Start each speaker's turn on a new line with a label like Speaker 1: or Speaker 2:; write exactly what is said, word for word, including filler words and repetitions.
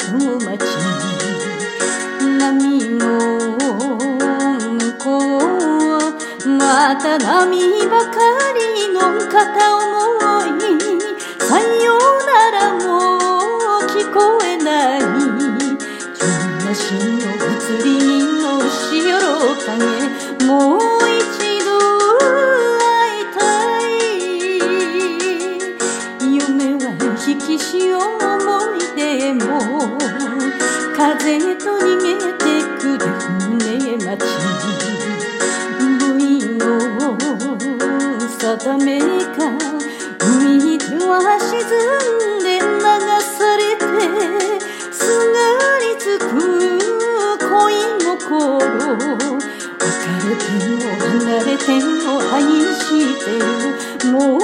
Speaker 1: の街、波の向こう、また波ばかりの片思い、さよならも聞こえない、ちょんなしの移り気のしよろ影、もう一度会いたい。夢は引き潮思い出も、風と逃げてくる船町、ブイの定めか、海では沈んで流されて、すがりつく恋心、別れても離れても愛してる、もう